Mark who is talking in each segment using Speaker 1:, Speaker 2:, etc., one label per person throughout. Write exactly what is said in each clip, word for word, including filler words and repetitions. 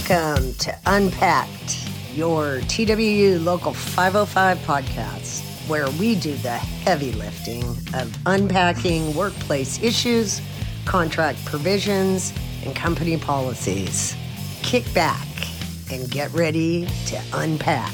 Speaker 1: Welcome to Unpacked, your T W U Local five oh five podcast, where we do the heavy lifting of unpacking workplace issues, contract provisions, and company policies. Kick back and get ready to unpack.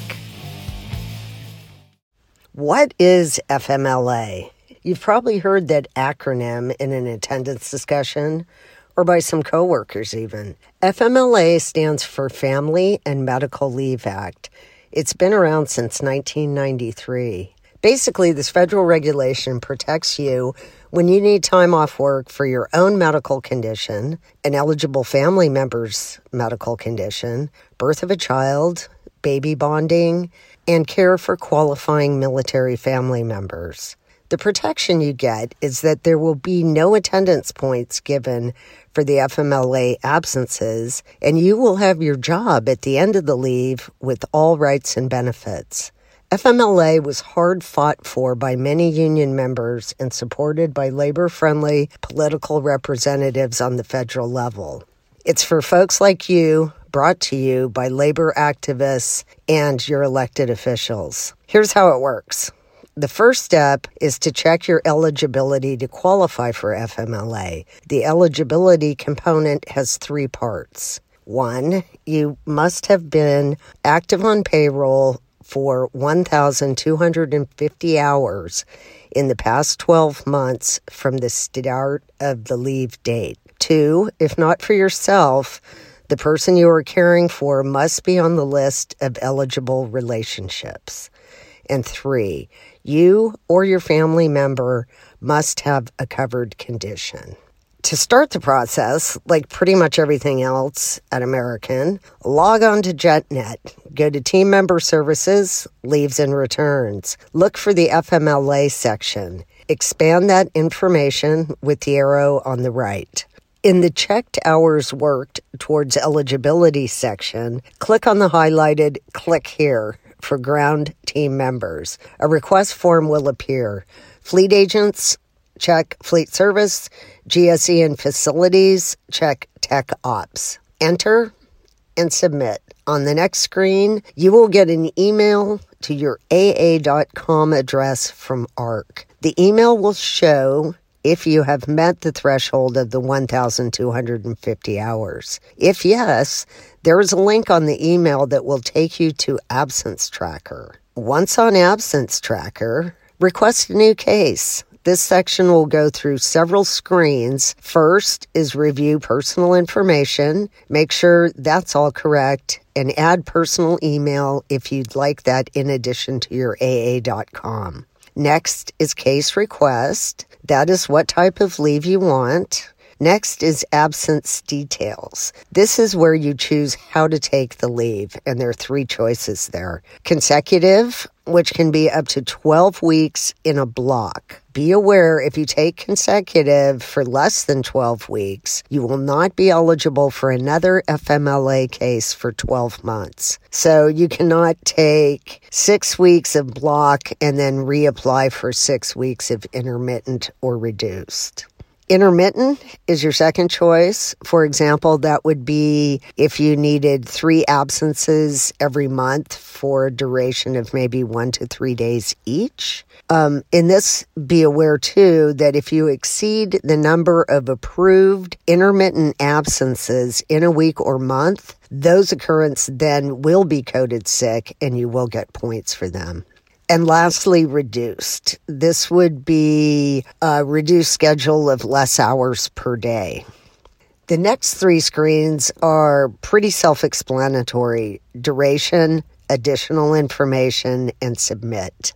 Speaker 1: What is F M L A? You've probably heard that acronym in an attendance discussion, or by some coworkers even. F M L A stands for Family and Medical Leave Act. It's been around since nineteen ninety-three. Basically, this federal regulation protects you when you need time off work for your own medical condition, an eligible family member's medical condition, birth of a child, baby bonding, and care for qualifying military family members. The protection you get is that there will be no attendance points given for the F M L A absences, and you will have your job at the end of the leave with all rights and benefits. F M L A was hard fought for by many union members and supported by labor-friendly political representatives on the federal level. It's for folks like you, brought to you by labor activists and your elected officials. Here's how it works. The first step is to check your eligibility to qualify for F M L A. The eligibility component has three parts. One, you must have been active on payroll for one thousand two hundred fifty hours in the past twelve months from the start of the leave date. Two, if not for yourself, the person you are caring for must be on the list of eligible relationships. And three, you or your family member must have a covered condition. To start the process, like pretty much everything else at American, log on to JetNet, go to Team Member Services, Leaves and Returns. Look for the F M L A section. Expand that information with the arrow on the right. In the checked hours worked towards eligibility section, click on the highlighted Click Here for ground team members. A request form will appear. Fleet agents, check fleet service. G S E and facilities, check tech ops. Enter and submit. On the next screen, you will get an email to your A A dot com address from A R C. The email will show if you have met the threshold of the one thousand two hundred fifty hours. If yes, there is a link on the email that will take you to Absence Tracker. Once on Absence Tracker, request a new case. This section will go through several screens. First is review personal information. Make sure that's all correct and add personal email if you'd like that in addition to your A A dot com. Next is case request. That is what type of leave you want. Next is absence details. This is where you choose how to take the leave, and there are three choices there. Consecutive, which can be up to twelve weeks in a block. Be aware if you take consecutive for less than twelve weeks, you will not be eligible for another F M L A case for twelve months. So you cannot take six weeks of block and then reapply for six weeks of intermittent or reduced. Intermittent is your second choice. For example, that would be if you needed three absences every month for a duration of maybe one to three days each. Um, in this, be aware, too, that if you exceed the number of approved intermittent absences in a week or month, those occurrences then will be coded sick and you will get points for them. And lastly, reduced. This would be a reduced schedule of less hours per day. The next three screens are pretty self-explanatory: duration, additional information, and submit.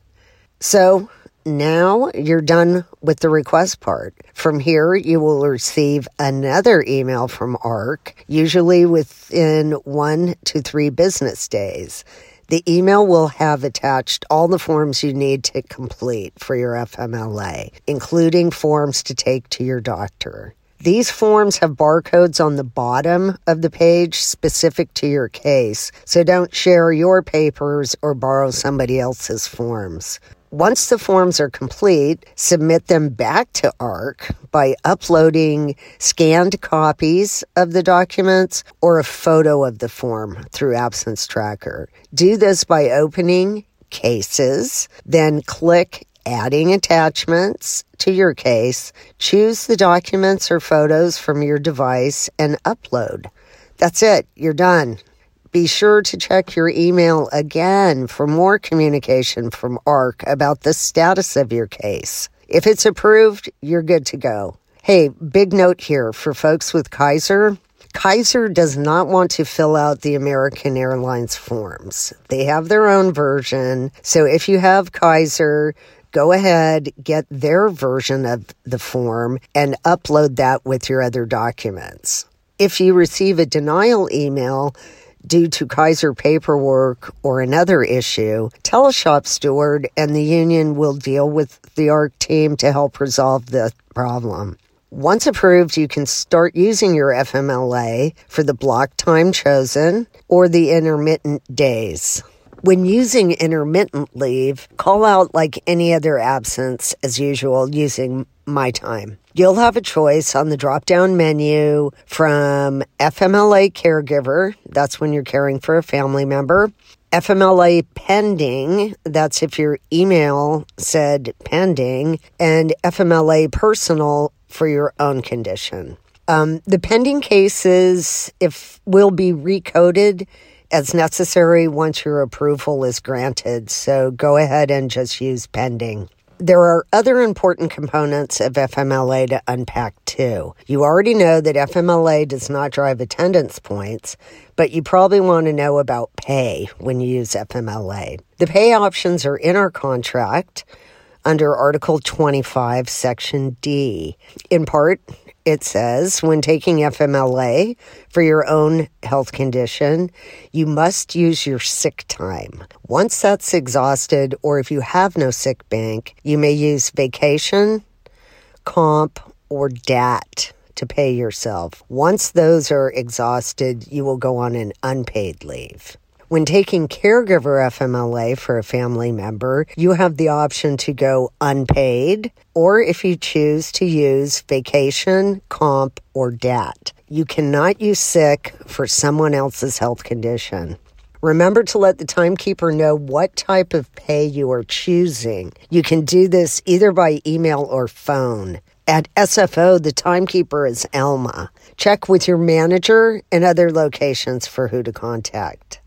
Speaker 1: So now you're done with the request part. From here, you will receive another email from A R C, usually within one to three business days. The email will have attached all the forms you need to complete for your F M L A, including forms to take to your doctor. These forms have barcodes on the bottom of the page specific to your case, so don't share your papers or borrow somebody else's forms. Once the forms are complete, submit them back to A R C by uploading scanned copies of the documents or a photo of the form through Absence Tracker. Do this by opening Cases, then click Adding Attachments to your case, choose the documents or photos from your device, and upload. That's it. You're done. Be sure to check your email again for more communication from A R C about the status of your case. If it's approved, you're good to go. Hey, big note here for folks with Kaiser. Kaiser does not want to fill out the American Airlines forms. They have their own version. So if you have Kaiser, go ahead, get their version of the form and upload that with your other documents. If you receive a denial email due to Kaiser paperwork or another issue, tell a shop steward and the union will deal with the A R C team to help resolve the problem. Once approved, you can start using your F M L A for the block time chosen or the intermittent days. When using intermittent leave, call out like any other absence as usual using My Time. You'll have a choice on the drop-down menu from F M L A Caregiver, that's when you're caring for a family member, F M L A Pending, that's if your email said pending, and F M L A Personal for your own condition. Um, the pending cases if will be recoded as necessary once your approval is granted, so go ahead and just use pending. There are other important components of F M L A to unpack too. You already know that F M L A does not drive attendance points, but you probably want to know about pay when you use F M L A. The pay options are in our contract under Article twenty-five, Section D. In part, it says, when taking F M L A for your own health condition, you must use your sick time. Once that's exhausted, or if you have no sick bank, you may use vacation, comp, or D A T to pay yourself. Once those are exhausted, you will go on an unpaid leave. When taking caregiver F M L A for a family member, you have the option to go unpaid, or if you choose to use vacation, comp, or D A T. You cannot use sick for someone else's health condition. Remember to let the timekeeper know what type of pay you are choosing. You can do this either by email or phone. At S F O, the timekeeper is Elma. Check with your manager and other locations for who to contact.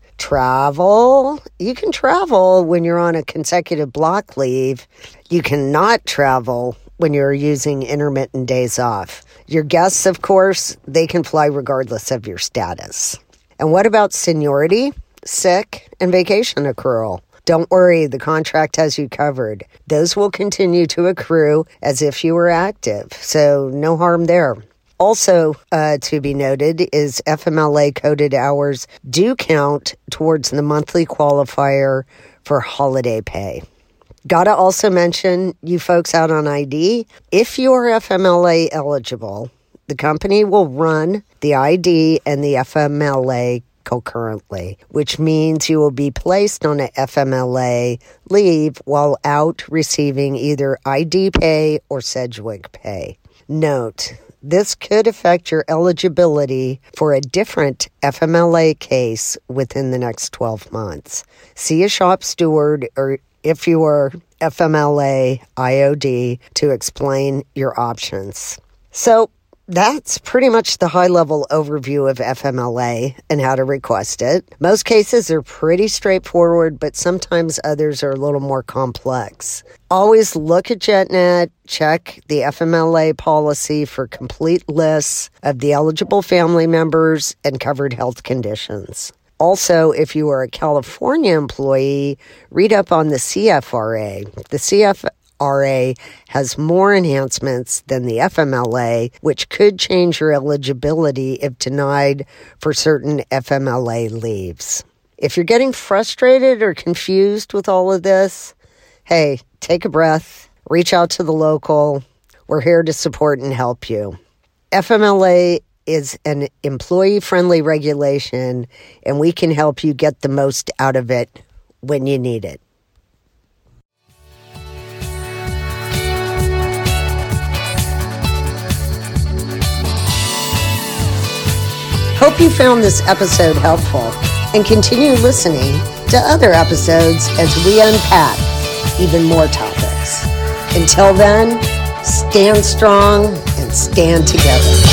Speaker 1: Travel. You can travel when you're on a consecutive block leave. You cannot travel when you're using intermittent days off. Your guests, of course, they can fly regardless of your status. And what about seniority, sick, and vacation accrual? Don't worry, the contract has you covered. Those will continue to accrue as if you were active, so no harm there. Also, uh, to be noted is F M L A coded hours do count towards the monthly qualifier for holiday pay. Gotta also mention, you folks out on I D, if you are F M L A eligible, the company will run the I D and the F M L A concurrently, which means you will be placed on a F M L A leave while out receiving either I D pay or Sedgwick pay. Note, this could affect your eligibility for a different F M L A case within the next twelve months. See a shop steward or if you are F M L A I O D to explain your options. So that's pretty much the high-level overview of F M L A and how to request it. Most cases are pretty straightforward, but sometimes others are a little more complex. Always look at JetNet, check the F M L A policy for complete lists of the eligible family members and covered health conditions. Also, if you are a California employee, read up on the C F R A. The C F R A has more enhancements than the F M L A, which could change your eligibility if denied for certain F M L A leaves. If you're getting frustrated or confused with all of this, hey, take a breath, reach out to the local. We're here to support and help you. F M L A is an employee-friendly regulation, and we can help you get the most out of it when you need it. hope you found this episode helpful and continue listening to other episodes as we unpack even more topics. Until then, stand strong and stand together.